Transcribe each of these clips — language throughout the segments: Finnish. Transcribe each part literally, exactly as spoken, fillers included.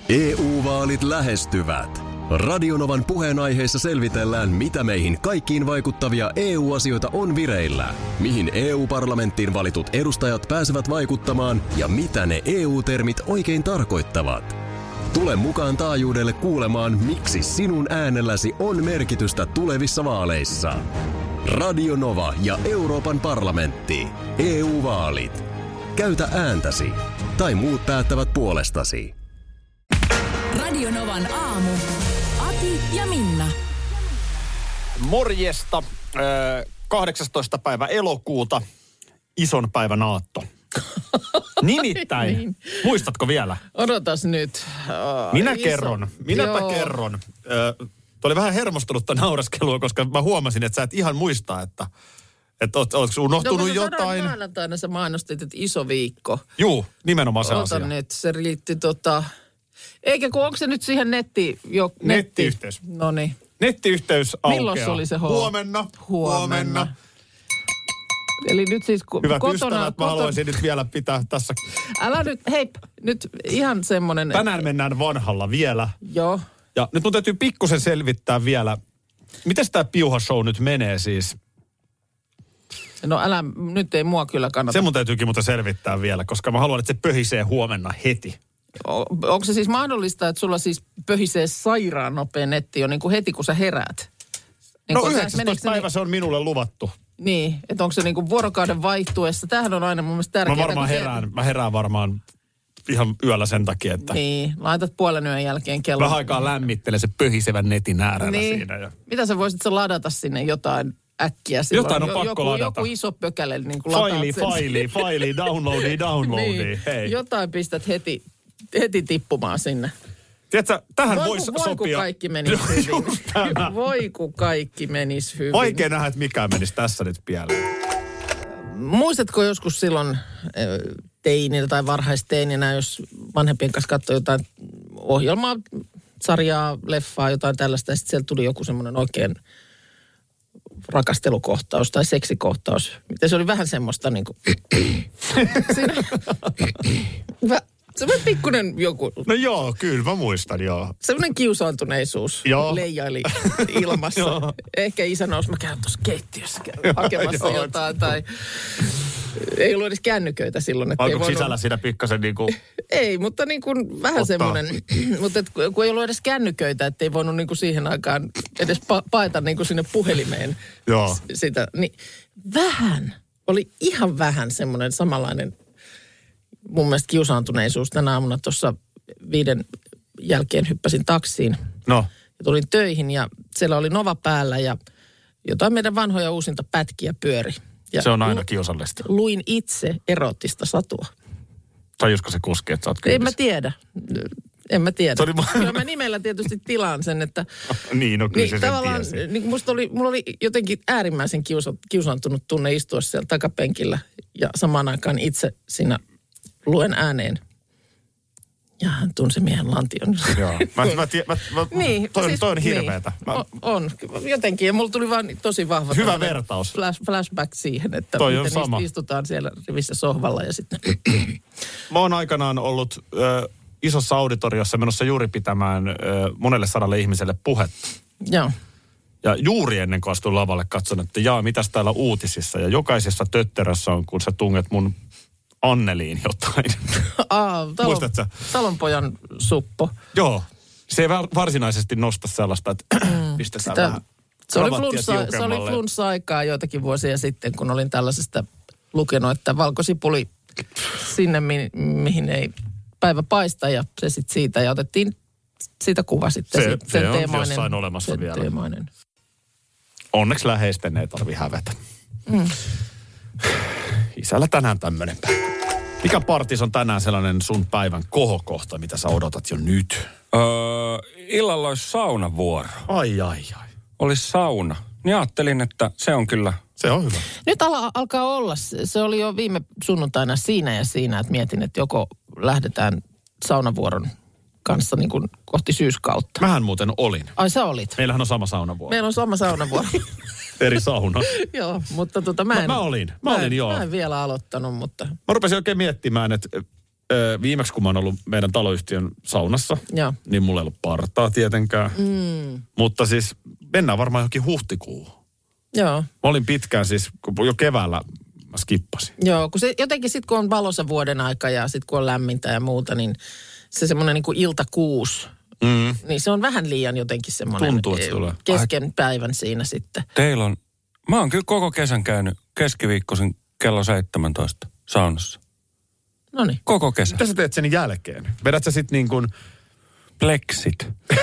E U-vaalit lähestyvät. Radionovan puheenaiheessa selvitellään, mitä meihin kaikkiin vaikuttavia E U-asioita on vireillä, mihin E U-parlamenttiin valitut edustajat pääsevät vaikuttamaan ja mitä ne E U-termit oikein tarkoittavat. Tule mukaan taajuudelle kuulemaan, miksi sinun äänelläsi on merkitystä tulevissa vaaleissa. Radio Nova ja Euroopan parlamentti. E U-vaalit. Käytä ääntäsi. Tai muut päättävät puolestasi. Radio Novan aamu. Ati ja Minna. Morjesta. kahdeksastoista päivä elokuuta. Ison päivän aatto. Nimittäin. Niin. Muistatko vielä? Odotas nyt. Oh, Minä iso. kerron. Minäpä Joo. kerron. Tuo oli vähän hermostunutta nauraskelua, koska mä huomasin, että sä et ihan muista, että että oletko unohtunut no, jotain? No maanantaina sä mainostit, että iso viikko. Juu, nimenomaan se Ota asia. nyt, se liittyy tota... Eikä kun onko se nyt siihen netti... Jo, Nettiyhteys. Netti? Noniin. Nettiyhteys aukeaa. Milloin se oli se ho? Huomenna. Huomenna. Huomenna. Eli nyt siis ku, hyvät kotona... ystävät, kotona, mä haluaisin nyt vielä pitää tässä... Älä nyt, hei, nyt ihan semmonen... Tänään mennään vanhalla vielä. Joo. Ja nyt mun täytyy pikkusen selvittää vielä, miten tämä piuha-show nyt menee siis? No älä, nyt ei mua kyllä kannata. Se mun täytyykin mutta selvittää vielä, koska mä haluan, että se pöhisee huomenna heti. O, onko se siis mahdollista, että sulla siis pöhisee sairaan nopea netti jo niin kuin heti, kun sä heräät? Niin no yhdeksästoista päivä niin, se on minulle luvattu. Niin, että onko se niin kuin vuorokauden vaihtuessa? Tämähän on aina mun mielestä tärkeää. Mä varmaan herään, se... mä herään varmaan ihan yöllä sen takia, että... Niin, laitat puolen yön jälkeen kellon. Vähän aikaa lämmittelee se pöhisevän netin äärellä niin. siinä. Ja... Mitä sä voisit sä ladata sinne jotain äkkiä silloin? Jotain on pakko joku, ladata. Joku iso pökäle niin kuin lataat faili, sen. faili, faili, downloadi, downloadi, niin. hei. Jotain pistät heti, heti tippumaan sinne. Tiedätkö, tähän voi, voisi voi, sopia... Voi kun kaikki menisi hyvin. Voi kun kaikki menisi hyvin. Vaikea nähdä, että mikään menisi tässä nyt pieleen. Muistatko joskus silloin teininä tai varhaisteininä, jos vanhempien kanssa katsoi jotain ohjelmaa, sarjaa, leffaa, jotain tällaista, ja sitten sieltä tuli joku semmoinen oikein rakastelukohtaus tai seksikohtaus. Miten se oli vähän semmoista niin kuin... Siinä... Se on pikkuinen joku... No joo, kyllä mä muistan, joo. Semmoinen kiusaantuneisuus joo. leijaili ilmassa. Joo. Ehkä isä nousi, mä käyn tuossa keittiössä hakemassa joo, jotain tai... Ei ollut edes kännyköitä silloin. Että Alkoiko voinut... sisällä siinä pikkasen niin kuin... Ei, mutta niin kuin vähän ottaa. Semmoinen... mutta et, kun ei ollut edes kännyköitä, ettei voinut niin kuin siihen aikaan edes pa- paeta niin kuin sinne puhelimeen joo. sitä. Niin vähän, oli ihan vähän semmoinen samanlainen... Mun mielestä kiusaantuneisuus. Tänä aamuna tuossa viiden jälkeen hyppäsin taksiin. No. Ja tulin töihin ja siellä oli Nova päällä ja jotain meidän vanhoja uusinta pätkiä pyöri. Ja se on aina kiusallista. Luin itse erottista satua. Tajusko se kuski, että sä oot kyydissä? En mä tiedä. En mä tiedä. Oli... Kyllä mä nimellä tietysti tilaan sen, että... niin, no kyllä niin, se tavallaan, sen tiesi. Niin musta oli, mulla oli jotenkin äärimmäisen kiusa, kiusaantunut tunne istua siellä takapenkillä ja samaan aikaan itse siinä... Luen ääneen. Ja hän tunsi miehen lantion. Joo. Mä, mä, tie, mä, mä, niin, toi, siis, toi on hirveetä. Niin, mä... On. Jotenkin. Ja mulla tuli vaan tosi vahva... Hyvä vertaus. Flash, flashback siihen, että toi miten on istutaan siellä rivissä sohvalla ja sitten... Mä oon aikanaan ollut ö, isossa auditoriossa menossa juuri pitämään ö, monelle sadalle ihmiselle puhetta. Joo. Ja juuri ennen kuin astuin lavalle katson, että jaa, mitäs täällä uutisissa. Ja jokaisessa tötterössä on, kun sä tunget mun... Anneliin jotain. Aa, talon, muistatko? Talonpojan suppo. Joo. Se ei varsinaisesti nosta sellaista, että mm, pistetään sitä, vähän se oli, flunssa, se oli flunssa-aikaa joitakin vuosia sitten, kun olin tällaisesta lukenut, että valkosipuli sinne, mi- mihin ei päivä paista ja se sitten siitä. Ja otettiin siitä kuva sitten. Se, sen se on teemainen, jossain olemassa sen vielä. Teemainen. Onneksi läheisten ei tarvi hävetä. Mm. Isällä tänään tämmöinen päivä. Mikä partis on tänään sellainen sun päivän kohokohta, mitä sä odotat jo nyt? Öö, illalla olisi saunavuoro. Ai, ai, ai. Olisi sauna. Niin ajattelin, että se on kyllä... Se on hyvä. Nyt ala, alkaa olla. Se oli jo viime sunnuntaina siinä ja siinä, että mietin, että joko lähdetään saunavuoron kanssa niin kuin kohti syyskautta. Mähän muuten olin. Ai sä olit? Meillähän on sama saunavuoro. Meillä on sama saunavuoro. Eri sauna. Joo, mutta tota mä en... Mä, mä olin, mä, mä olin en, joo. Mä en vielä aloittanut, mutta... Mä rupesin oikein miettimään, että ö, viimeksi kun mä oon ollut meidän taloyhtiön saunassa, Joo. niin mulla ei ollut partaa tietenkään. Mm. Mutta siis mennään varmaan johonkin huhtikuuhun. Joo. Mä olin pitkään siis, jo keväällä mä skippasin. Joo, kun se jotenkin sitten kun on valoisa vuoden aika ja sitten kun on lämmintä ja muuta, niin se semmoinen niin kuin ilta kuusi, mm. niin se on vähän liian jotenkin semmoinen Tuntuu, että tulee. kesken päivän siinä sitten. Teillä on, mä oon kyllä koko kesän käynyt keskiviikkoisin kello seitsemäntoista saunassa. Noniin. Koko kesä. Mitä sä teet sen jälkeen? Vedät sä sit niin kuin... Pleksit.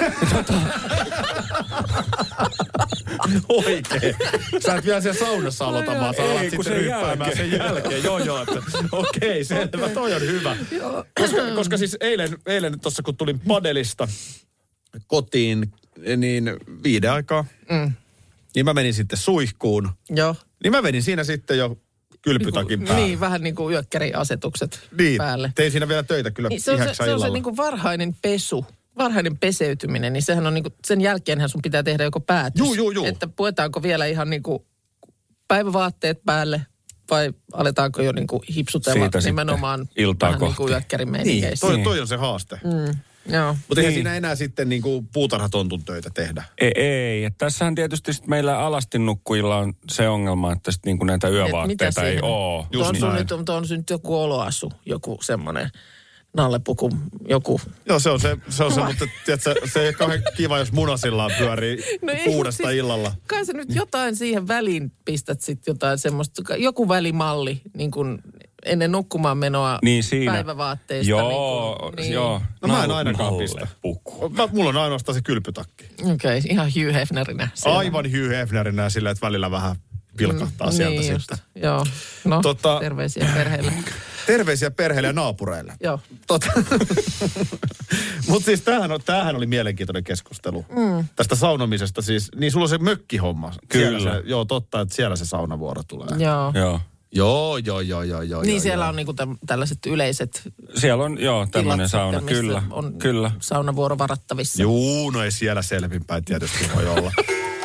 Oikein. Sä et vielä siellä saunassa aloita, vaan sä alat sitten ryppäämään sen jälkeen. Joo, joo. Okei, okay, selvä. Toi on hyvä. Koska, koska siis eilen, eilen tuossa kun tulin padelista kotiin, niin viiden aikaa, mm. niin mä menin sitten suihkuun. Joo. Niin mä menin siinä sitten jo kylpytakin niin, päälle. Niin, vähän niin kuin yökkäriasetukset niin, päälle. Tein siinä vielä töitä kyllä niin, se on se, se, on se niin kuin varhainen pesu. Varhainen peseytyminen, niin sehän on niinku, sen jälkeenhän sun pitää tehdä joko päätös. Juu, juu, juu. Että puetaanko vielä ihan niinku päivävaatteet päälle vai aletaanko jo niinku hipsutella siitä nimenomaan iltaa vähän niinku yökkärimeiningeissä. Niin, toi, toi on se haaste. Mm, joo. Mutta eihän niin. siinä enää sitten niinku puutarhatontun töitä tehdä. Ei, ei. Et tässähän tietysti sit meillä alastinnukkujilla on se ongelma, että sit niinku näitä yövaatteita ei ole. Just on, sun nyt, on nyt joku oloasu, joku semmoinen nallepuku, joku. Joo, se on se, se, on se mutta tiedätkö, se ei ole kauhean kiva, jos munasillaan pyörii no kuudesta siis, illalla. Kai sä nyt jotain siihen väliin pistät sitten jotain semmoista, joku välimalli niin kuin ennen nukkumaan menoa niin siinä. Päivävaatteista. Joo, niin kuin, niin. joo. No mä en ainakaan pistä. Mä, mulla on ainoastaan se kylpytakki. Okei, okay, ihan Hugh Hefnerinä. Siellä. Aivan Hugh Hefnerinä sillä, että välillä vähän pilkahtaa mm, sieltä niin sitten. Just. Joo, no tota, terveisiä perheelle. Terveisiä perheelle ja naapureille. Joo. Tota. Mutta siis tämähän, tämähän oli mielenkiintoinen keskustelu. Mm. Tästä saunomisesta siis. Niin sulla on se mökkihomma. Kyllä. Se, joo, totta, että siellä se saunavuoro tulee. Joo. Joo. Joo, joo, joo, joo, joo. Niin joo, siellä joo. on niinku täm, tällaiset yleiset siellä on, joo, tämmöinen sauna, sitten, kyllä. On kyllä. saunavuoro varattavissa. Juu, no ei siellä selvinpäin tietysti voi olla.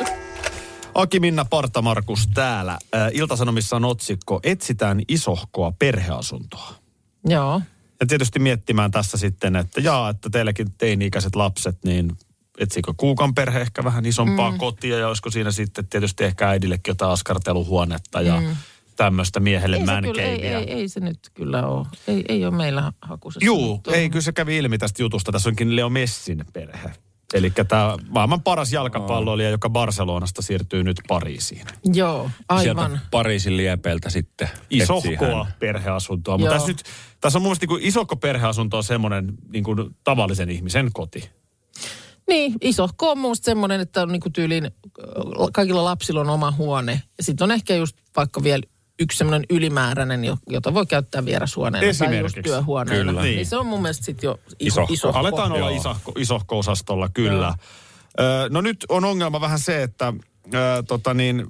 Aki-Minna Partamarkus täällä. Äh, Ilta-Sanomissa on otsikko, etsitään isohkoa perheasuntoa. Joo. Ja tietysti miettimään tässä sitten, että jaa, että teilläkin teini-ikäiset lapset, niin etsikö Kuukan perhe ehkä vähän isompaa mm. kotia, ja olisiko siinä sitten tietysti ehkä äidillekin jotain askarteluhuonetta ja mm. tämmöistä miehelle ei mänkeiliä. Ei, ei, ei se nyt kyllä ole. Ei, ei ole meillä hakusessa. Juu, ei kyllä se kävi ilmi tästä jutusta. Tässä onkin Leo Messin perhe. Eli tämä maailman paras jalkapalloilija, joka Barcelonasta siirtyy nyt Pariisiin. Joo, aivan. Sieltä Pariisin liepeiltä sitten isohkoa perheasuntoa. Mutta tässä, nyt, tässä on mun mielestä niin isohko perheasunto on semmoinen niin kuin tavallisen ihmisen koti. Niin, isohko on musta semmoinen, että on niin kuin tyyliin, kaikilla lapsilla on oma huone. Ja sitten on ehkä just vaikka vielä yksi semmoinen ylimääräinen, jota voi käyttää vierashuoneena tai just työhuoneena. Kyllä. Niin. niin se on mun mielestä sitten jo isohko. isohko. Aletaan olla isohko, isohko-osastolla, kyllä. Ö, no nyt on ongelma vähän se, että, ö, tota niin,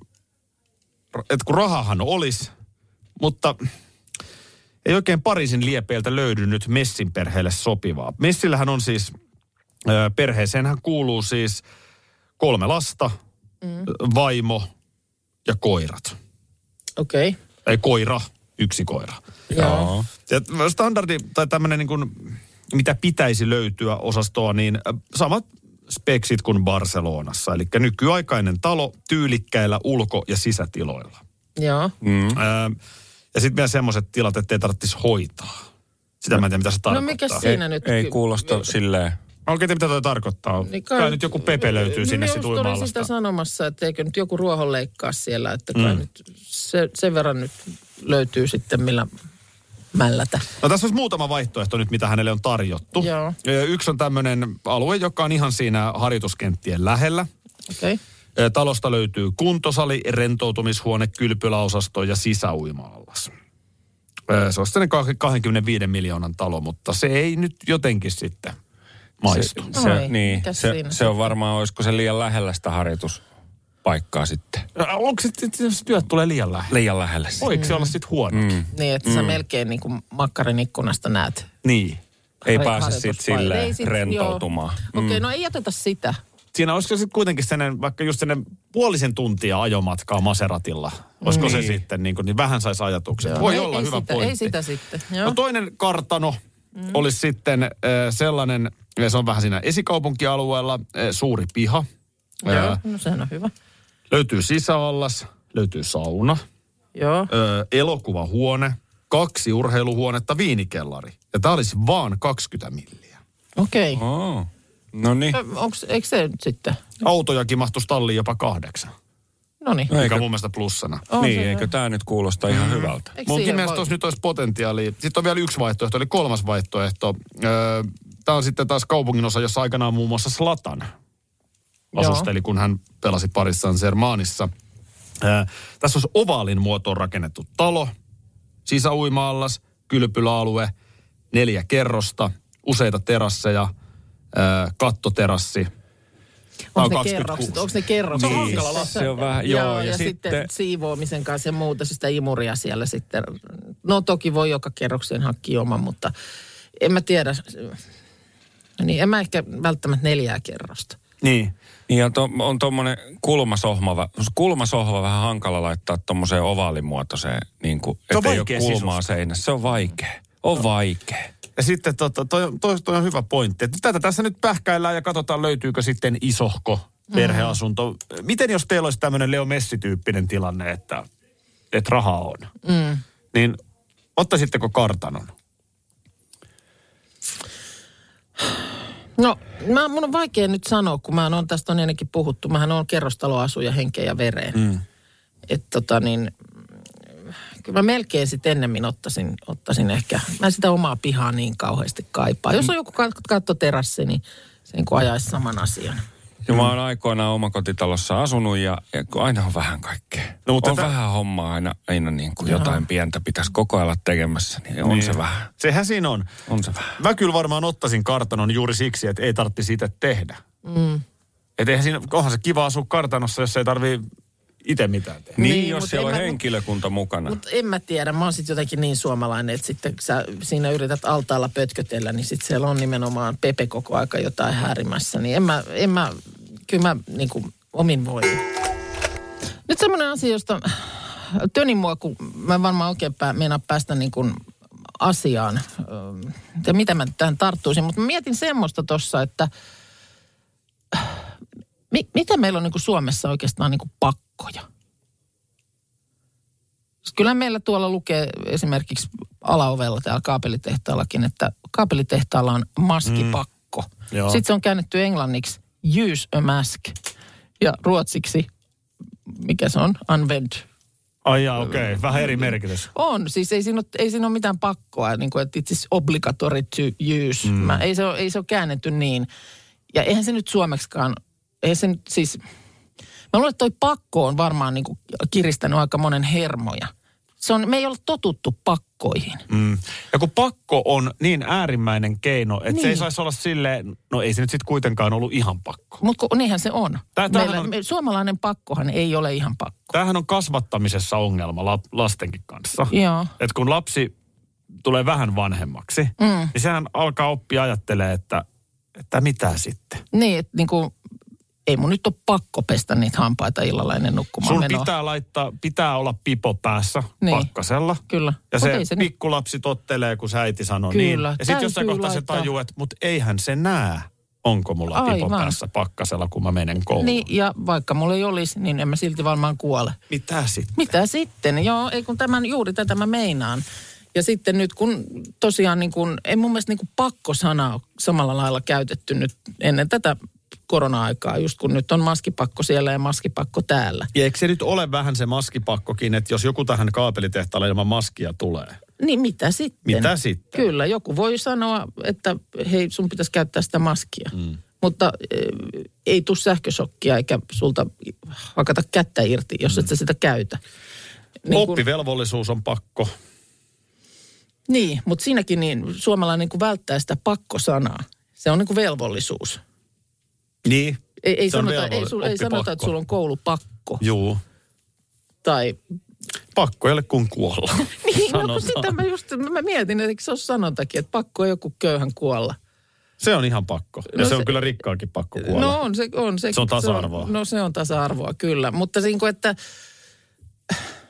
että kun rahahan olisi, mutta ei oikein Pariisin liepeiltä löydy nyt Messin perheelle sopivaa. Messillähän on siis, ö, perheeseenhän kuuluu siis kolme lasta, mm. vaimo ja koirat. Okei. Okay. Ei koira, yksi koira. Joo. Ja standardi tai tämmöinen niin kuin, mitä pitäisi löytyä osastoa, niin samat speksit kuin Barcelonassa. Eli nykyaikainen talo tyylikkäillä ulko- ja sisätiloilla. Joo. Mm. Öö, ja sitten vielä semmoiset tilat, ettei tarvitsisi hoitaa. Sitä no, mä en tiedä, mitä se tarkoittaa. No mikä siinä ei, nyt? Ei kuulosta silleen. Oikein, mitä toi tarkoittaa? Niin kai, kai nyt joku Pepe löytyy niin sinne niin sit uimaalasta. Olin sitä sanomassa, että eikö nyt joku ruohonleikkaa siellä, että kai mm. nyt se, sen verran nyt löytyy sitten millä mällätä. No tässä olisi muutama vaihtoehto nyt, mitä hänelle on tarjottu. Joo. Yksi on tämmöinen alue, joka on ihan siinä harjoituskenttien lähellä. Okei. Okay. Talosta löytyy kuntosali, rentoutumishuone, kylpyläosasto ja sisäuima-allas. Se on sitten kaksikymmentäviisi miljoonan talo, mutta se ei nyt jotenkin sitten maistu. Se, se, Oi, niin, se, se on varmaan, olisiko se liian lähellä sitä harjoituspaikkaa sitten? Onko se, jos työt tulee liian lähellä? Liian lähellä. Voiko se mm. olla sitten huono? Mm. Niin, että mm. sä melkein niin kuin makkarin ikkunasta näet. Niin. Ei pääse sitten silleen sit, rentoutumaan. Mm. Okei, okay, no ei jätetä sitä. Siinä olisiko sitten kuitenkin sellainen, vaikka just sellainen puolisen tuntia ajomatkaa Maseratilla. Olisiko niin. se sitten, niin, kuin, niin vähän saisi ajatukset. Joo. Voi ei, olla ei hyvä sitä, pointti. Ei sitä sitten. Joo. No toinen kartano, mm. olisi sitten äh, sellainen, se on vähän siinä esikaupunkialueella, äh, suuri piha. Joo, äh, no sehän on hyvä. Löytyy sisäallas, löytyy sauna, Joo. Äh, elokuvahuone, kaksi urheiluhuonetta, viinikellari. Ja tämä olisi vaan kaksikymmentä milliä. Okei. Okay. Oh. No niin. Onks, eikö se nyt sitten? Autojakin mahtuisi talliin jopa kahdeksan. Noniin. Mikä on mun mielestä plussana. On niin, eikö tämä nyt kuulosta ihan mm-hmm. hyvältä? Munkin mielestä tuossa nyt olisi potentiaalia. Sitten on vielä yksi vaihtoehto, eli kolmas vaihtoehto. Öö, tämä on sitten taas kaupungin osa, jossa aikanaan muun muassa Zlatan asusteli, kun hän pelasi Paris Saint-Germainissa. Öö, tässä olisi ovaalin muotoon rakennettu talo, sisäuima-allas, kylpyläalue, neljä kerrosta, useita terasseja, öö, kattoterassi. Onko ne kerrokset? Onko ne kerrokset? Niin, se on vähän, joo. joo ja, ja sitten, sitten siivoamisen kanssa ja muuta, sitä imuria siellä sitten. No toki voi joka kerrokseen hankkia oman, mutta en mä tiedä. Niin en mä ehkä välttämättä neljää kerrosta. Niin. Niin ja to, on tuommoinen kulmasohva, kulmasohva vähän hankala laittaa tuommoiseen ovaalimuotoiseen, niin kuin, ettei ole kulmaa seinässä. Se on vaikea. On vaikea. Ja sitten tota, toi, toi, toi on hyvä pointti. Että tätä tässä nyt pähkäillään ja katsotaan, löytyykö sitten isohko perheasunto. Mm. Miten jos teillä olisi tämmöinen Leo Messi-tyyppinen tilanne, että, että rahaa on? Mm. Niin ottaisitteko kartanon? No, mä, mun on vaikea nyt sanoa, kun mä on tästä on ennenkin puhuttu. Mähän on kerrostaloasuja henkeen ja vereen. Mm. Että tota niin... Kyllä mä melkein sitten ennemmin ottaisin, ottaisin ehkä, mä sitä omaa pihaa niin kauheasti kaipaa. Jos on joku kattoterassi, niin sen kun ajaisi saman asian. Ja mä oon aikoinaan omakotitalossa asunut ja, ja aina on vähän kaikkea. No, mutta on tätä... vähän hommaa aina, aina niin kuin jotain pientä pitäisi koko ajan olla tekemässä, niin on niin. Se vähän. Sehän siinä on. On se vähän. Mä kyllä varmaan ottaisin kartanon juuri siksi, että ei tarvitsisi itse tehdä. Mm. Että eihän siinä, onhan se kiva asua kartanossa, jos ei tarvii itse mitään tehdä. Niin, niin jos siellä on mä, henkilökunta mukana. Mutta en mä tiedä. Mä oon sitten jotenkin niin suomalainen, että sitten sä siinä yrität altaalla pötkötellä, niin sitten siellä on nimenomaan Pepe koko aika jotain häärimässä. Niin en mä, en mä kyllä mä niin kuin omin voimin. Nyt semmoinen asia, josta tönin mua, kun mä varmaan oikein pää, meinaa päästä niin kuin asiaan. Ja mitä mä tähän tarttuisin. Mutta mä mietin semmoista tossa, että mi, mitä meillä on niin kuin Suomessa oikeastaan niin kuin pakkoja? Kyllä meillä tuolla lukee esimerkiksi alaovella täällä kaapelitehtaallakin, että kaapelitehtaalla on maskipakko. Mm, Sitten se on käännetty englanniksi use a mask ja ruotsiksi, mikä se on, unved. Ai jaa, okei. Okay. Vähän eri merkitys. On, siis ei siinä ole, ei siinä ole mitään pakkoa, niin kuin, että it's obligatory to use. Mm. Mä, ei, se ole, ei se ole käännetty niin. Ja eihän se nyt suomeksikaan, eihän se nyt siis, mä luulen, että toi pakko on varmaan niin kuin kiristänyt aika monen hermoja. Se on, me ei ole totuttu pakkoihin. Mm. Ja kun pakko on niin äärimmäinen keino, että niin. Se ei saisi olla silleen, no ei se nyt sitten kuitenkaan ollut ihan pakko. Mutta niinhän se on. Tää, Meillä, on. Suomalainen pakkohan ei ole ihan pakko. Tämähän on kasvattamisessa ongelma la, lastenkin kanssa. Joo. Että kun lapsi tulee vähän vanhemmaksi, mm. niin sehän alkaa oppia ajattelee, että, että mitä sitten. Niin, että niin kuin... Ei mun nyt ole pakko pestä niitä hampaita illalla ennen nukkumaan Sun menoa. pitää laittaa, pitää olla pipo päässä niin. Pakkasella. Kyllä. Ja se, se pikkulapsi tottelee, kun sä äiti sanoo Kyllä. niin. Ja sitten jossain kohtaa se tajuu, että mut eihän se näe, onko mulla Aivan. pipo päässä pakkasella, kun mä menen kouluun. Niin, ja vaikka mulla ei olisi, niin en mä silti varmaan kuole. Mitä sitten? Mitä sitten? Joo, ei kun tämän, juuri tätä mä meinaan. Ja sitten nyt kun tosiaan niin kun, ei mun mielestä niin kun pakko-sana ole samalla lailla käytetty nyt ennen tätä korona-aikaa, just kun nyt on maskipakko siellä ja maskipakko täällä. Ja eikö se nyt ole vähän se maskipakkokin, että jos joku tähän kaapelitehtaalle ilman maskia tulee? Niin mitä sitten? Mitä sitten? Kyllä, joku voi sanoa, että hei, sun pitäisi käyttää sitä maskia. Mm. Mutta e, ei tule sähkösokkia eikä sulta hakata kättä irti, jos mm. et sä sitä käytä. Niin Oppivelvollisuus kun... on pakko. Niin, mutta siinäkin niin suomalainen niin välttää sitä pakkosanaa. Se on niin kuin velvollisuus. Niin. Ei, ei, sanota, ei, sul, ei sanota, että sulla on koulupakko. Juu. Tai... Pakko ei ole kuin kuolla. Niin, no kun sitä mä just, mä mietin, että eikö se ole sanontakin, että pakko ei joku köyhän kuolla. Se on ihan pakko. Ja no se, se on kyllä rikkaakin pakko kuolla. No on se. On, se, se on tasa-arvoa. Se on, no se on tasa-arvoa, kyllä. Mutta niin kuin, että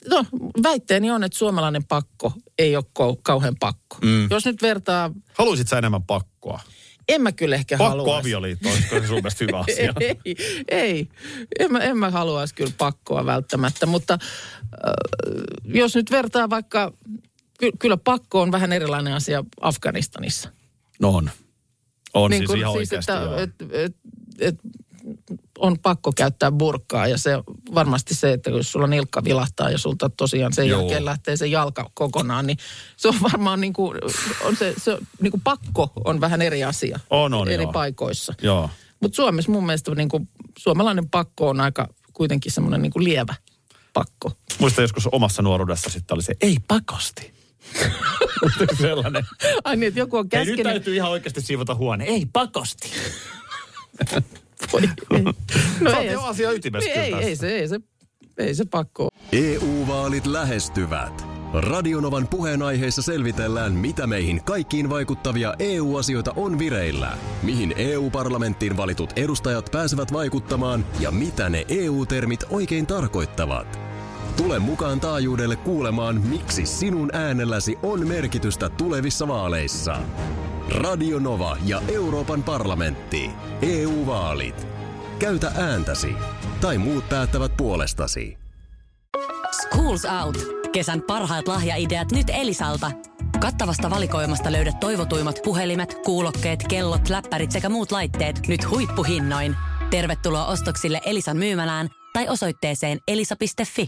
No, väitteeni on, että suomalainen pakko ei ole ko- kauhean pakko. Mm. Jos nyt vertaa... Haluaisit sä enemmän pakkoa? En mä kyllä ehkä haluaisi. Pakko avioliitto, olisiko se sun mielestä hyvä asia? ei, ei. En mä, en mä haluaisi kyllä pakkoa välttämättä, mutta äh, jos nyt vertaa vaikka... Ky- kyllä pakko on vähän erilainen asia Afganistanissa. No on. On niin siis kun, ihan siis, oikeasti, että, joo. et, et, et, on pakko käyttää burkaa ja se varmasti se, että jos sulla nilkka vilahtaa ja sulta tosiaan sen Joo. jälkeen lähtee se jalka kokonaan, niin se on varmaan niin kuin, on se, se niin kuin pakko on vähän eri asia on, on, eri joo. paikoissa. Joo. Mutta Suomessa mun mielestä niin kuin, suomalainen pakko on aika kuitenkin semmoinen niin kuin lievä pakko. Muista joskus omassa nuoruudessa sitten oli se, ei pakosti. Sellainen. Ai niin, että joku on käskenyt. Ei, nyt täytyy ihan oikeasti siivota huone. Ei pakosti. Voi, ei. No Sä ei, oot jo asia ytimessä ei, kyllä ei, se, ei, se, ei se pakko ole. E U-vaalit lähestyvät. Radionovan puheenaiheessa selvitellään, mitä meihin kaikkiin vaikuttavia E U-asioita on vireillä, mihin E U-parlamenttiin valitut edustajat pääsevät vaikuttamaan ja mitä ne E U-termit oikein tarkoittavat. Tule mukaan taajuudelle kuulemaan, miksi sinun äänelläsi on merkitystä tulevissa vaaleissa. Radio Nova ja Euroopan parlamentti. E U-vaalit. Käytä ääntäsi. Tai muut päättävät puolestasi. Schools Out. Kesän parhaat lahjaideat nyt Elisalta. Kattavasta valikoimasta löydät toivotuimmat puhelimet, kuulokkeet, kellot, läppärit sekä muut laitteet nyt huippuhinnoin. Tervetuloa ostoksille Elisan myymälään tai osoitteeseen elisa piste fi.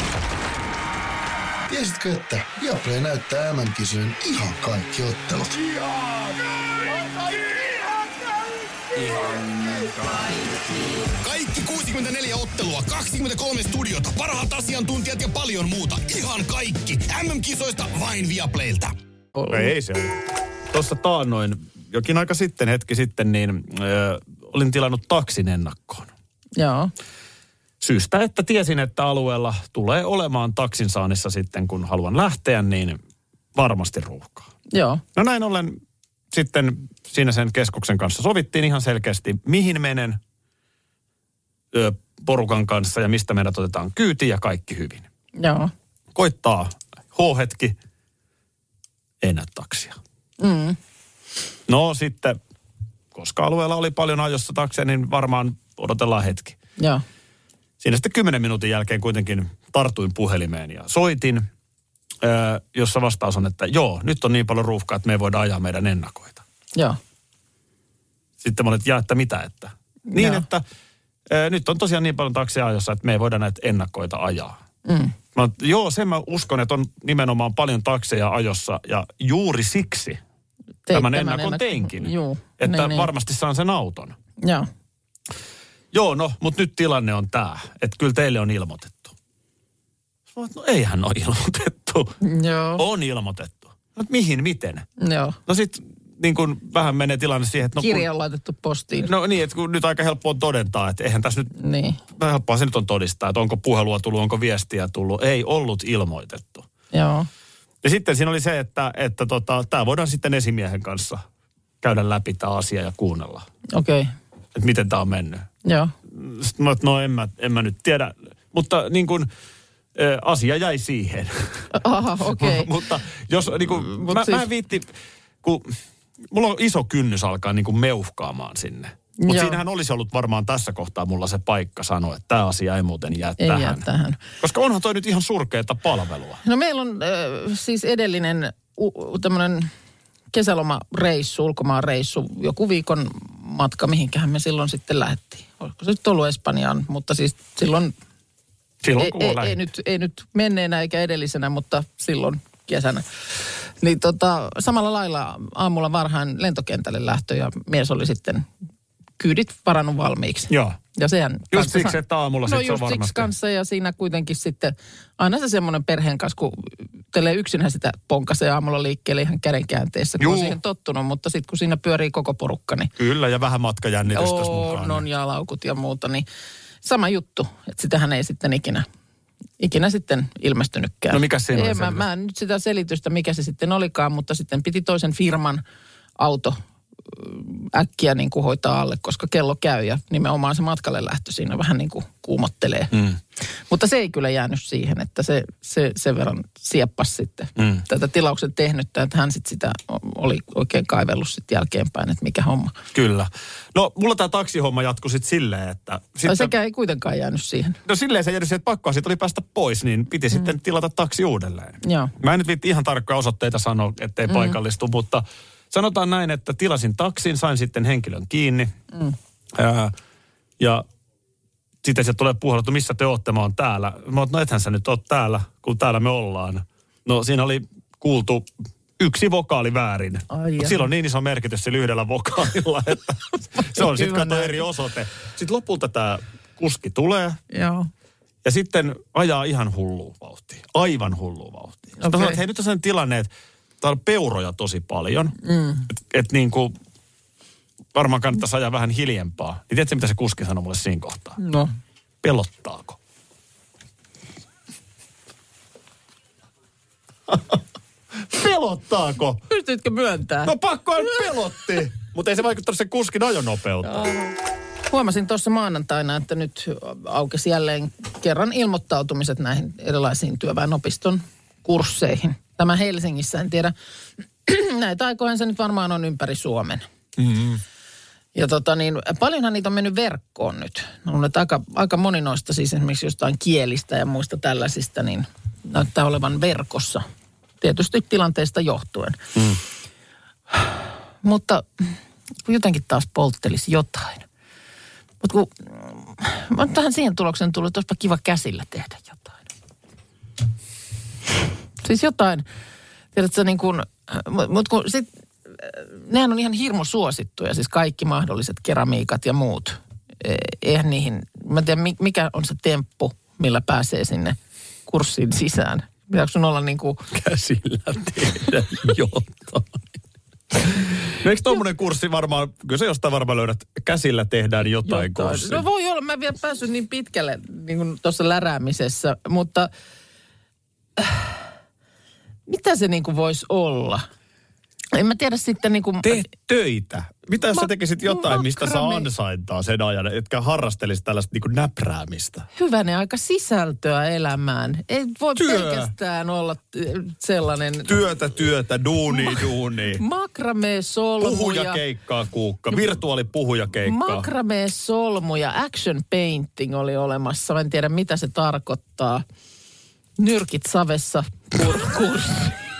Tiesitkö, että Viaplay näyttää M M-kisojen ihan kaikki ottelut? Kaikki kuusikymmentäneljä ottelua, kaksikymmentäkolme studiota, parhaat asiantuntijat ja paljon muuta. Ihan kaikki. M M-kisoista vain Viaplaylta. Ei se ole. Tuossa taannoin, jokin aika sitten, hetki sitten, niin ö, olin tilannut taksin ennakkoon. Joo. Syystä, että tiesin, että alueella tulee olemaan taksin saannissa sitten, kun haluan lähteä, niin varmasti ruuhkaa. Joo. No näin ollen sitten siinä sen keskuksen kanssa sovittiin ihan selkeästi, mihin menen ö, porukan kanssa ja mistä meidät otetaan kyytiin ja kaikki hyvin. Joo. Koittaa H-hetki, ei näy taksia. Mm. No sitten, koska alueella oli paljon ajossa takseja, niin varmaan odotellaan hetki. Joo. Siinä sitten kymmenen minuutin jälkeen kuitenkin tartuin puhelimeen ja soitin, öö, jossa vastaus on, että joo, nyt on niin paljon ruuhkaa, että me ei voida ajaa meidän ennakoita. Joo. Sitten mä olin, että jaa, että mitä, että? Niin, Joo. että öö, nyt on tosiaan niin paljon takseja ajossa, että me ei voida näitä ennakkoita ajaa. Mm. Mä olin, joo, sen mä uskon, että on nimenomaan paljon takseja ajossa ja juuri siksi Teit tämän tämän ennakon ennakko- teinkin. Juu, että niin, niin. varmasti saan sen auton. Joo. Joo, no, mutta nyt tilanne on tämä, että kyllä teille on ilmoitettu. Mä oon, no eihän ole ilmoitettu. Joo. On ilmoitettu. No mihin, miten? Joo. No sit niin kun vähän menee tilanne siihen, että no Kirja kun, on laitettu postiin. no niin, että kun nyt aika helppoa on todentaa, että eihän tässä nyt, Niin. helppoa se nyt on todistaa, että onko puhelua tullut, onko viestiä tullut. Ei ollut ilmoitettu. Joo. Ja sitten siinä oli se, että, että tota, tämä voidaan sitten esimiehen kanssa käydä läpi tämä asia ja kuunnella, Okei. Okay. että miten tämä on mennyt. Joo. Sitten mä, no en mä, en mä nyt tiedä, mutta niin kuin ä, asia jäi siihen. Aha, okei. Okay. Mutta jos niin kuin, Mut mä, siis- mä en viitti, kun mulla on iso kynnys alkaa niin kuin meuhkaamaan sinne. Mutta Joo. siinähän olisi ollut varmaan tässä kohtaa mulla se paikka sanoa, että tämä asia ei muuten jää Ei tähän. jää tähän. Koska onhan toi nyt ihan surkeata palvelua. No meillä on äh, siis edellinen u- tämmöinen kesälomareissu, ulkomaanreissu, joku viikon matka, mihinkähän me silloin sitten lähdettiin. Olisiko se nyt ollut Espanjaan, mutta siis silloin, Silloin kun ei, ei, ei, ei ei, nyt, ei nyt menneenä eikä edellisenä, mutta silloin kesänä. Niin tota, samalla lailla aamulla varhain lentokentälle lähtö ja mies oli sitten kyydit varannut valmiiksi. Joo. Ja sehän Just kanssa- siksi, että aamulla no sit se on just siksi varmasti. kanssa ja siinä kuitenkin sitten aina se semmoinen perheen kanssa, kun telee yksinhän sitä ponkasee aamulla liikkeelle ihan kädenkäänteessä, kun Juu. on siihen tottunut. Mutta sitten kun siinä pyörii koko porukka, niin Kyllä, ja vähän matkajännitystä mukaan. on, on ja laukut ja muuta, niin sama juttu. Että sitähän ei sitten ikinä, ikinä sitten ilmestynytkään. No mikä siinä oli Ei, mä, selvä? mä en nyt sitä selitystä, mikä se sitten olikaan, mutta sitten piti toisen firman auto äkkiä niin kuin hoitaa alle, koska kello käy ja nimenomaan se matkalle lähtö siinä vähän niin kuin kuumottelee. Mm. Mutta se ei kyllä jäänyt siihen, että se, se sen verran sieppasi sitten mm. tätä tilauksen tehnyttä, että hän sitten sitä oli oikein kaivellut sitten jälkeenpäin, että mikä homma. Kyllä. No mulla tämä taksihomma jatkui sitten silleen, että... Sitten, sekä ei kuitenkaan jäänyt siihen. No silleen se jäänyt siihen, että pakkoa siitä oli päästä pois, niin piti mm. sitten tilata taksi uudelleen. Joo. Mä en nyt viitti ihan tarkkoja osoitteita sanoa, ettei mm. paikallistu, mutta sanotaan näin, että tilasin taksin, sain sitten henkilön kiinni. Mm. Ää, ja sitten sieltä tulee puhelu, että missä te ootte, mä oon täällä. Mä oon, no ethän sä nyt oot täällä, kun täällä me ollaan. No siinä oli kuultu yksi vokaali väärin. Mutta silloin niin iso merkitys sillä yhdellä vokaalilla, että se on sitten kato eri osoite. Sitten lopulta tämä kuski tulee. Joo. Ja sitten ajaa ihan hulluun vauhtiin. Aivan hulluun vauhtiin. Sitten okay. Sanoin, että hei, nyt on sellainen tilanne, että täällä on peuroja tosi paljon. Mm. Että et niin kuin varmaan kannattaisi ajaa vähän hiljempaa. Niin tiedätkö, mitä se kuski sanoi mulle siinä kohtaa? No. Pelottaako? Pelottaako? Pystyitkö myöntämään? No pakkohan pelotti. Mutta ei se vaikuttanut sen kuskin ajonopeuteen. Huomasin tuossa maanantaina, että nyt aukesi jälleen kerran ilmoittautumiset näihin erilaisiin työväenopiston kursseihin. Tämä Helsingissä, en tiedä. Näitä aikoihin se nyt varmaan on ympäri Suomen. Mm-hmm. Ja tota niin, paljonhan niitä on mennyt verkkoon nyt. No, että aika, aika moni noista siis esimerkiksi jostain kielistä ja muista tällaisista, niin näyttää olevan verkossa. Tietysti tilanteesta johtuen. Mm. Mutta jotenkin taas polttelisi jotain. Mutta kun mä oon tähän siihen tulokseen tullut, että olisipa kiva käsillä tehdä jotain. Siis jotain, tiedätkö niin kuin, mutta kun sit, nehän on ihan hirmu suosittuja, siis kaikki mahdolliset keramiikat ja muut. Eihän niihin, mä en tiedä mikä on se temppu, millä pääsee sinne kurssiin sisään. Pitääkö sun olla niin kuin... Käsillä tehdä jotain. No eikö tommonen kurssi varmaan, kyllä sä jostain varmaan löydät, käsillä tehdään jotain, jotain. kurssia? No voi olla, mä en vielä päässyt niin pitkälle niin kuin tuossa läräämisessä, mutta äh, mitä se niin kuin voisi olla? En mä tiedä sitten niin kuin... Tee töitä. Mitä jos Ma- sä tekisit jotain, mistä saa ansaintaa sen ajan, etkä harrastelisi tällaista niin kuin näpräämistä? Hyvänen aika sisältöä elämään. Ei voi Työ. pelkästään olla sellainen... Työtä, työtä, duuni, Ma- duuni. Makramee-solmuja. Puhujakeikkaa, Kuukka. Virtuaalipuhujakeikkaa. Makramee-solmuja. Action painting oli olemassa. Mä en tiedä, mitä se tarkoittaa. Nyrkit savessa. Kur- kurssi.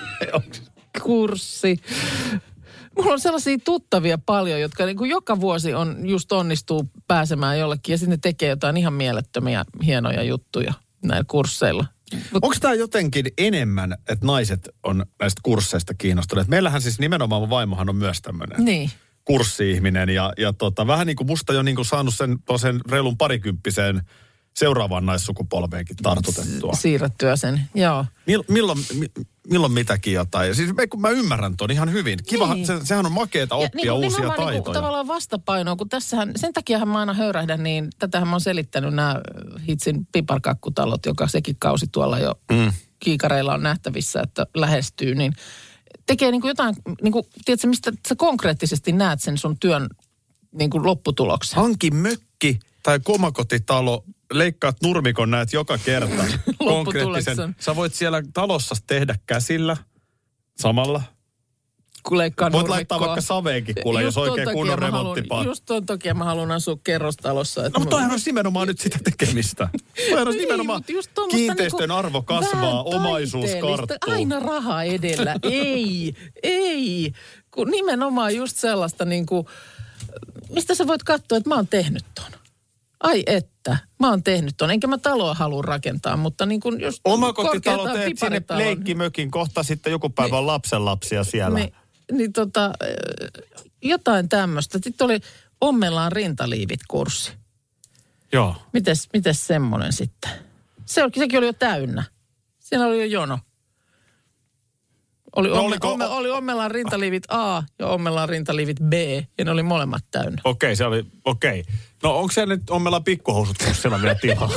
kurssi. Mulla on sellaisia tuttavia paljon, jotka niin kuin joka vuosi on just onnistuu pääsemään jollekin ja sitten tekee jotain ihan mielettömiä hienoja juttuja näillä kursseilla. Mut... Onko tämä jotenkin enemmän, että naiset on näistä kursseista kiinnostuneet? Meillähän siis nimenomaan mun vaimohan on myös tämmöinen niin. kurssi-ihminen ja, ja tota, vähän niin kuin musta jo niin kuin saanut sen, sen reilun parikymppiseen seuraavaan naissukupolveenkin tartutettua. Siirrettyä sen, joo. Mill, milloin, milloin mitäkin jotain. Ja siis kun mä ymmärrän ton ihan hyvin. Kiva, niin. se, sehän on makeeta oppia ja, niin, uusia taitoja. Niin kuin tavallaan vastapainoa, kun tässähän, sen takiahan mä aina höyrähdän, niin tätähän mä oon selittänyt nämä Hitsin piparkakkutalot, joka sekin kausi tuolla jo mm. kiikareilla on nähtävissä, että lähestyy, niin tekee niin kuin jotain, niin kuin, tiedätkö, mistä sä konkreettisesti näet sen sun työn niin kuin lopputuloksen? Hanki mökki tai komakotitalo. Leikkaat nurmikon, näet joka kerta konkreettisen. Sä voit siellä talossa tehdä käsillä samalla. Kun leikkaa voit laittaa vaikka saveenkin kuule, jos oikein kunnon remonttipaat. Just tuon takia mä haluan asua kerrostalossa. No, mutta toihan olisi nimenomaan nyt sitä tekemistä. Toihan olisi nimenomaan kiinteistön niinku arvo kasvaa, omaisuus karttuu. Aina raha edellä. ei, ei. Kun nimenomaan just sellaista niinku, mistä sä voit katsoa, että mä oon tehnyt ton. Ai että, mä oon tehnyt ton. Enkä mä taloa halua rakentaa, mutta niin kuin jos... Omakotitalo teet sinne leikkimökin, kohta sitten joku päivä on lapsenlapsia siellä. Niin, niin tota, jotain tämmöistä. Sitten oli Ommelaan rintaliivit-kurssi. Joo. Mites, mites semmoinen sitten? Se oli, sekin oli jo täynnä. Siinä oli jo jono. Oli, no, omme, oliko... omme, oli Ommelaan rintaliivit A ja Ommelaan rintaliivit B, ja ne oli molemmat täynnä. Okei, okay, se oli, okei. Okay. No onko siellä nyt Ommelaan pikkuhousut, kun siellä vielä tilaa?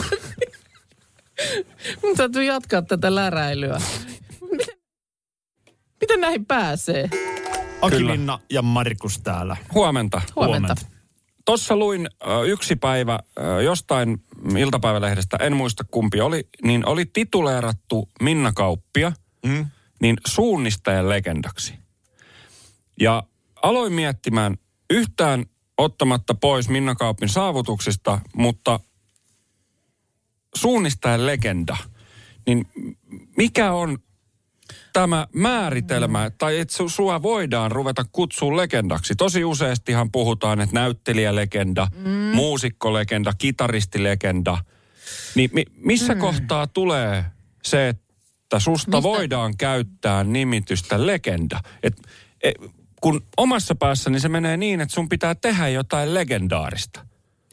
Mun täytyy jatkaa tätä läräilyä. Miten, miten näihin pääsee? Aki, Minna ja Markus täällä. Huomenta. Huomenta. Tuossa luin äh, yksi päivä äh, jostain iltapäivälehdestä, en muista kumpi oli, niin oli tituleerattu Minna Kauppia mm. niin suunnistajan legendaksi. Ja aloin miettimään yhtään ottamatta pois Minna Kauppin saavutuksista, mutta suunnistajan legenda, niin mikä on tämä määritelmä, mm. tai että sua voidaan ruveta kutsua legendaksi? Tosi useastihan puhutaan, että näyttelijälegenda, mm. muusikkolegenda, kitaristilegenda. Niin mi- missä mm. kohtaa tulee se, että susta Mistä? voidaan käyttää nimitystä legenda? Et, et, kun omassa päässäni se menee niin, että sun pitää tehdä jotain legendaarista.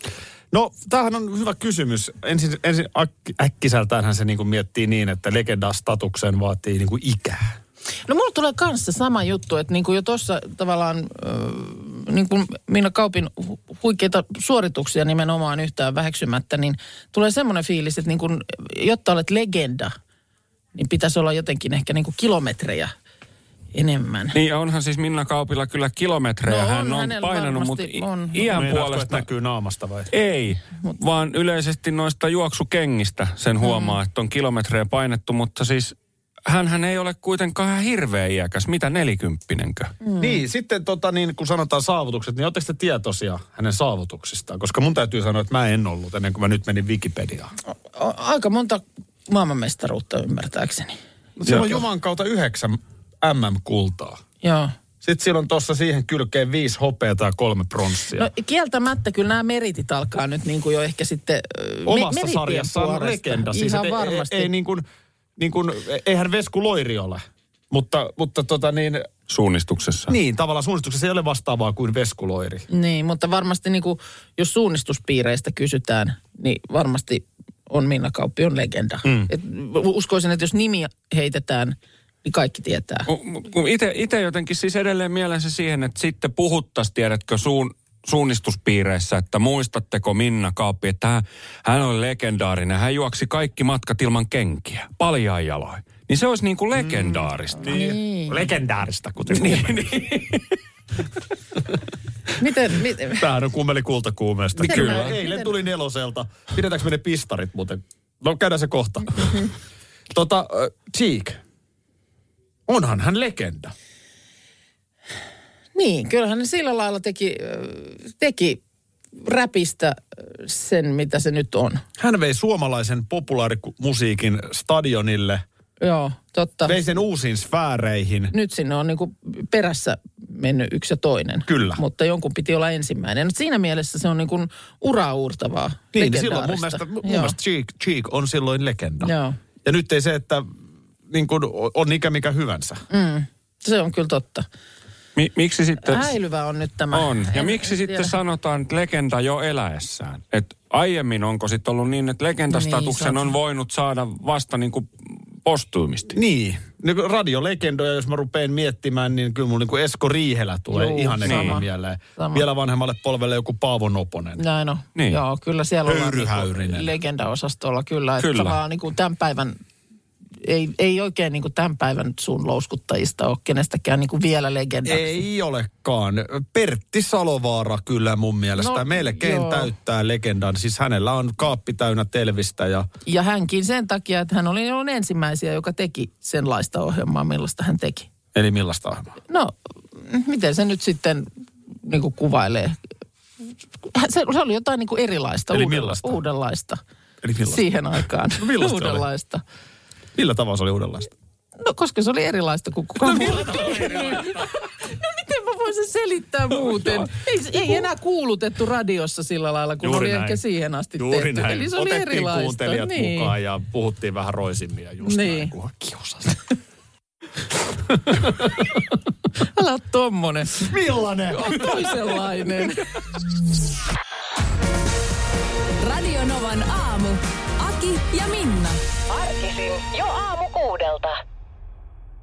No, tämähän on hyvä kysymys. Ensin, ensin äkkiseltäänhän se niin kuin miettii niin, että legendastatuksen vaatii niin kuin ikää. No mulla tulee kanssa sama juttu, että niin kuin jo tuossa tavallaan äh, niin kuin Minna Kaupin huikeita suorituksia nimenomaan yhtään väheksymättä, niin tulee semmoinen fiilis, että niin kuin, jotta olet legenda, niin pitäisi olla jotenkin ehkä niin kuin kilometrejä enemmän. Niin onhan siis Minna Kaupilla kyllä kilometrejä. No, on, hän on painanut, mutta on. iän Meinaatko, puolesta näkyy naamasta vai? Ei, Mut. vaan yleisesti noista juoksukengistä sen huomaa, mm. että on kilometrejä painettu, mutta siis hänhän ei ole kuitenkaan hirveä iäkäs. Mitä, nelikymppinenkö? Mm. Niin, sitten tota, niin, kun sanotaan saavutukset, niin ootteko te tietoisia hänen saavutuksistaan? Koska mun täytyy sanoa, että mä en ollut ennen kuin mä nyt menin Wikipediaan. Aika monta maailmanmestaruutta ymmärtääkseni. No, siellä on Juman kautta yhdeksän M M-kultaa. Joo. Sitten siellä on tuossa siihen kylkeen viisi hopeata ja kolme pronssia. No kieltämättä kyllä nämä meritit alkaa nyt niin kuin jo ehkä sitten omassa me, sarjassaan on legenda. Siis ihan varmasti. Ei, ei niin kuin, niin kuin, eihän Vesku Loiri ole, mutta, mutta tota niin... Suunnistuksessa. Niin, tavallaan suunnistuksessa ei ole vastaavaa kuin Vesku Loiri. Niin, mutta varmasti niin kuin, jos suunnistuspiireistä kysytään, niin varmasti on Minna Kauppi on legenda. Mm. Et uskoisin, että jos nimi heitetään... niin kaikki tietää. Itse jotenkin siis edelleen mielensä siihen, että sitten puhuttaisiin, tiedätkö, suun, suunnistuspiireissä, että muistatteko Minna Kauppi, että hän, hän oli legendaarinen. Hän juoksi kaikki matkat ilman kenkiä, paljain jaloin. Niin se olisi niin kuin legendaarista. Mm, niin. Niin. Legendaarista, kuten niin, niin. Miten, miten? Tämähän on kummeli kultakuumeesta. Miten Kyllä. Mä, Eilen miten? tuli neloselta. Pidetäänkö me ne pistarit muuten? No käydään se kohta. tota, uh, Cheek. Onhan hän legenda. Niin, kyllähän ne sillä lailla teki, teki räpistä sen, mitä se nyt on. Hän vei suomalaisen populaarimusiikin stadionille. Joo, totta. Vei sen uusiin sfääreihin. Nyt sinne on niinku perässä mennyt yksi ja toinen. Kyllä. Mutta jonkun piti olla ensimmäinen. No siinä mielessä se on niinku uraa uurtavaa, niin, silloin mun mielestä, mun mielestä Cheek, Cheek on silloin legenda. Joo. Ja nyt ei se, että... niin kuin on ikä mikä hyvänsä. Mm, se on kyllä totta. Mi- miksi sitten... Häilyvä on nyt tämä. On. Ja en, miksi en sitten tiedä. sanotaan, että legenda jo eläessään? Että aiemmin onko sitten ollut niin, että legendastatuksen niin, on voinut saada vasta niin kuin postuumisti? Niin. Niin radiolegendoja, jos mä rupean miettimään, niin kyllä mulla niin kuin Esko Riihelä tulee Juu, ihan ekana mieleen. Sama. Vielä vanhemmalle polvelle joku Paavo Noponen. Näin on. Niin. Joo, kyllä siellä ollaan niin legendaosastolla kyllä. Kyllä. Että niin kuin tämän päivän... Ei, ei oikein niin kuin tämän päivän sun louskuttajista ole kenestäkään niin kuin vielä legendaksi. Ei olekaan. Pertti Salovaara kyllä mun mielestä. No, melkein joo. täyttää legendan. Siis hänellä on kaappi täynnä telvistä. Ja... ja hänkin sen takia, että hän oli ollut ensimmäisiä, joka teki senlaista ohjelmaa, millaista hän teki. Eli millaista ohjelmaa? No, miten se nyt sitten niin kuin kuvailee? Se, se oli jotain niin kuin erilaista, Eli uudella, millaista? uudenlaista. Eli millaista? Siihen aikaan. No millaista uudenlaista. Millä tavalla se oli uudenlaista? No koska se oli erilaista kuin kukaan no, muu. No miten mä voisin selittää muuten? Ei, ei enää kuulutettu radiossa sillä lailla, kun Juuri oli näin. ehkä siihen asti Juuri tehty. näin. Eli se oli Otettiin erilaista. kuuntelijat niin. mukaan ja puhuttiin vähän roisimmia just niin. näin, kunhan kiusasi. Älä ole tommonen. Millainen? On toisenlainen. Radio Novan aamu. Aki ja Minna. Arkisin jo aamu kuudelta.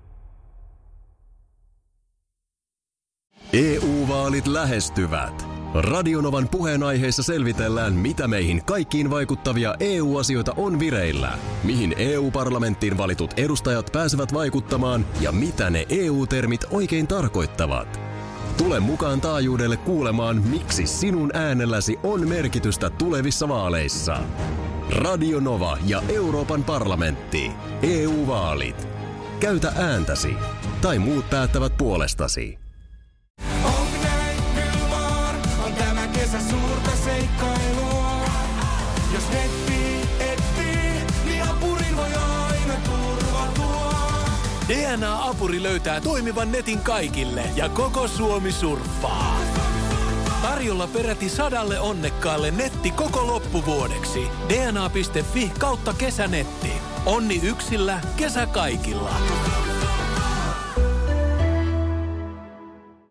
E U-vaalit lähestyvät. Radionovan puheenaiheessa selvitellään, mitä meihin kaikkiin vaikuttavia E U-asioita on vireillä, mihin E U-parlamenttiin valitut edustajat pääsevät vaikuttamaan ja mitä ne E U-termit oikein tarkoittavat. Tule mukaan taajuudelle kuulemaan, miksi sinun äänelläsi on merkitystä tulevissa vaaleissa. Radio Nova ja Euroopan parlamentti. E U-vaalit. Käytä ääntäsi. Tai muut päättävät puolestasi. On näin, kyllä vaan, on tämä kesä suurta seikkailua. Jos netti etsii, niin apurin voi aina turvautua. D N A-apuri löytää toimivan netin kaikille ja koko Suomi surffaa. Tarjolla peräti sadalle onnekkaalle netti koko loppuvuodeksi. D N A piste fi kautta kesänetti. Onni yksillä, kesä kaikilla.